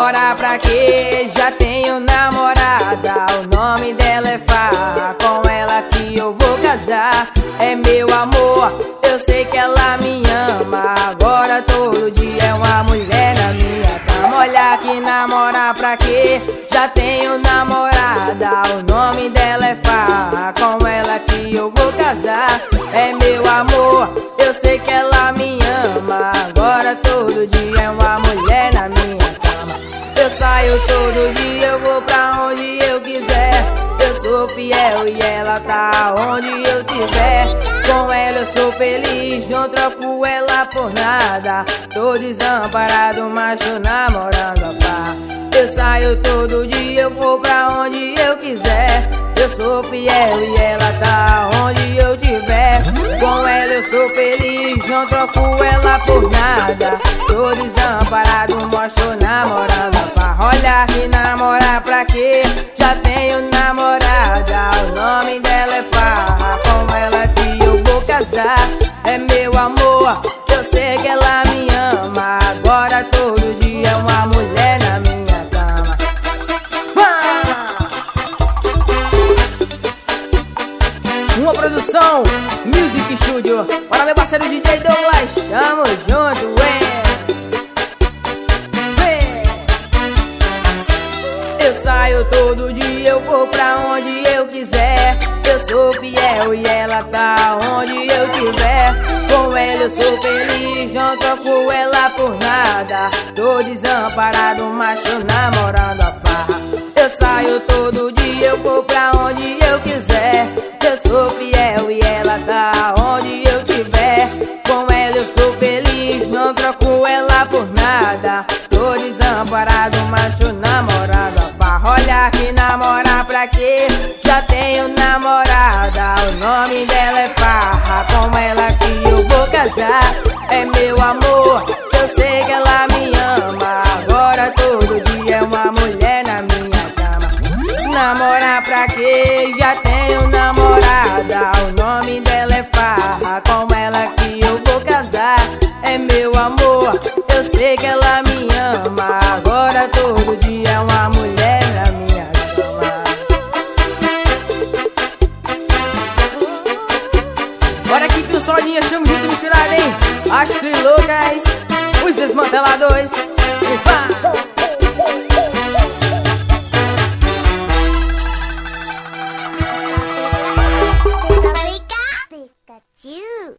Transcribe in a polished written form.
namorar pra quê? Já tenho namorada, o nome dela é Farra. Com ela que eu vou casar, é meu amor, eu sei que ela me ama. Agora todo dia é uma mulher na minha cama. Olha que namorar pra quê? Já tenho namorada, o nome dela é Farra. Com ela que eu vou casar, é meu amor, eu sei que ela me ama. Agora todo dia é uma mulher na minha cama. Eu saio todo dia, eu vou pra onde eu quiser. Eu sou fiel e ela tá onde eu tiver. Com ela eu sou feliz, não troco ela por nada. Tô desamparado, mas tô namorando a Farra. Eu saio todo dia, eu vou pra onde eu quiser. Eu sou fiel e ela tá onde eu tiver. Com ela eu sou feliz, não troco ela por nada. Tô desamparado, mas tô namorando a Farra. Olha que namorar pra quê? Já tenho namorada, o nome dela é Farra. Com ela que eu vou casar, é meu amor, eu sei que ela me ama. Agora todo dia é uma mulher na minha cama. Uma produção, Music Studio. Bora meu parceiro DJ Douglas, tamo junto, Eu saio todo dia, eu vou pra onde eu quiser. Eu sou fiel e ela tá onde eu tiver. Com ela eu sou feliz, não troco ela por nada. Tô desamparado, mas tô namorando a Farra. Eu saio todo dia, eu vou pra onde eu quiser. Eu sou fiel e ela tá onde eu tiver. Com ela eu sou feliz, não troco ela por nada. Tô desamparado, mas tô namorando a Farra. Olha que namorar pra quê? Já tenho namorada, o nome dela é Farra. Com ela que eu vou casar, é meu amor, eu sei que ela me ama. Agora todo dia é uma mulher na minha cama. Namorar pra quê? Já tenho namorada, o nome dela é Farra. Com ela que eu vou casar, é meu amor, eu sei que ela me ama. Agora todo dia é uma mulher na minha cama. Bora aqui pro solinha, chamo junto e misturado, hein? As Triloucas, os Desmanteladores. E pá!